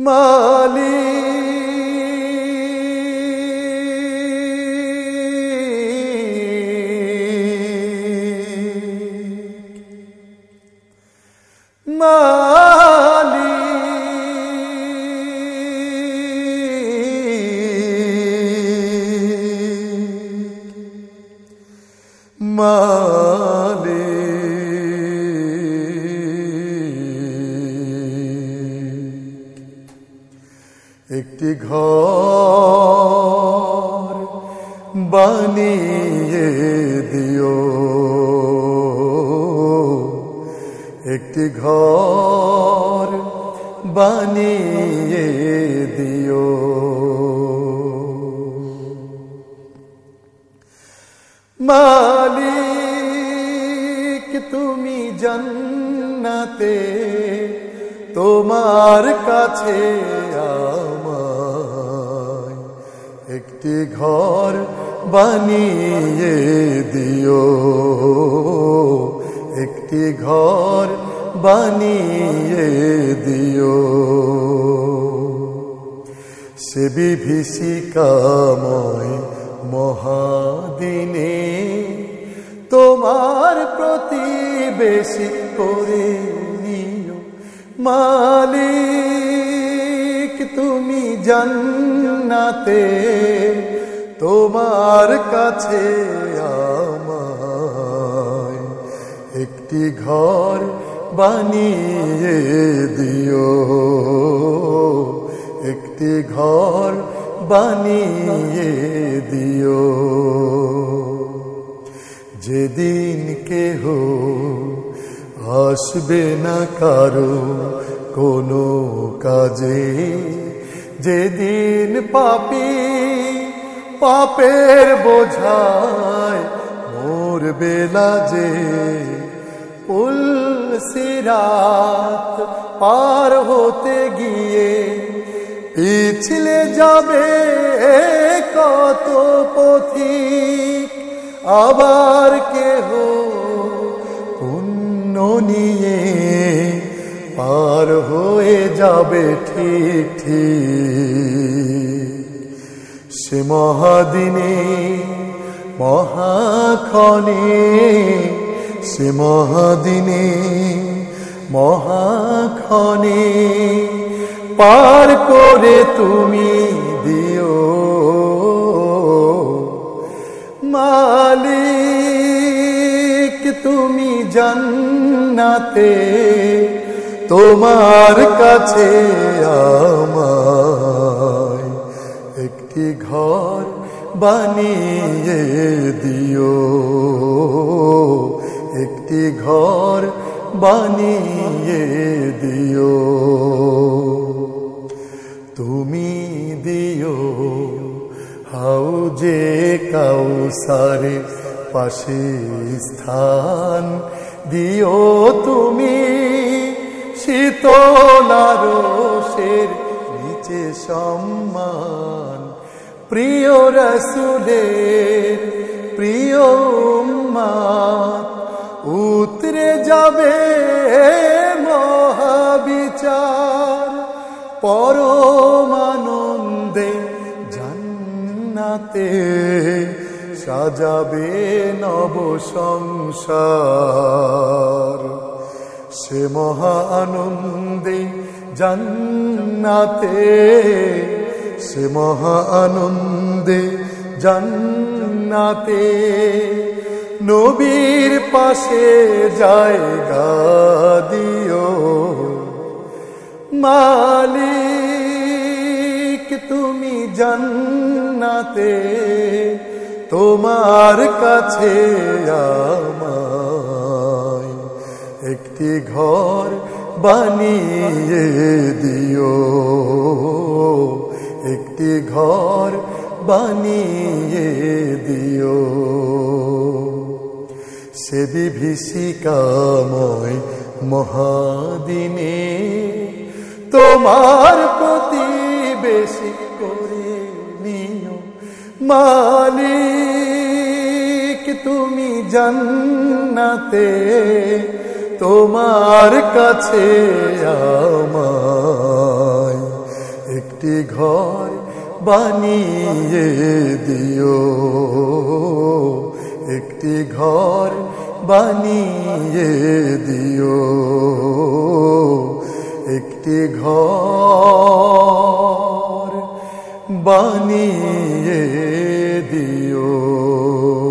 একটি ঘর বানিয়ে দিও, একটি ঘর বানিয়ে দিও। মালিক তুমি জান্নাতে তোমার কাছে আমায় একটি ঘর বানিয়ে দিও, একটি ঘর বানিয়ে দিও। সে বিভীষিকাময় মহাদিনে তোমার প্রতিবেশী করে নিও। মালিক তুমি জান্নাতে তোমার কাছে আমায় একটি ঘর বানিয়ে দিও, একটি ঘর বানিয়ে দিও। যেদিন কেহ আসবে না কারো কোনো কাজে, যেদিন পাপী পাপের বোঝায় মরবে লাজে, পুল সিরাত পার হতে গিয়ে পিছলে যাবে কত পথিক, আবার কেহ পুণ্য নিয়ে পার হয়ে যাবে ঠিক ঠিক। সে মহাদিনে মহাক্ষণে, সে মহাদিনে মহাক্ষণে পার করে তুমি দিও। মালিক তুমি জান্নাতে তোমার কাছে আমায় একটি ঘর বানিয়ে দিও, একটি ঘর বানিয়ে দিও। তুমি দিও হাউজে কাউসারে পাশে স্থান, দিও তুমি শীতল আরশের নিচে সম্মান। প্রিয় রাসূলের প্রিয় উম্মত উতরে যাবে মহাবিচার, পরম আনন্দে জান্নাতে সাজাবে নব সংসার। সে মহা আনন্দে জান্নাতে, সে মহা আনন্দে জান্নাতে নবীর পাশে জায়গা দিও। মালিক তুমি জান্নাতে তোমার কাছে আমায় একটি ঘর বানিয়ে দিও, একটি ঘর বানিয়ে দিও। সে বিভীষিকাময় মহাদিনে তোমার প্রতিবেশী করে নিও। মালিক তুমি জান্নাতে তোমার কাছে আমায় একটি ঘর বানিয়ে দিও, একটি ঘর বানিয়ে দিও, একটি ঘর বানিয়ে দিও।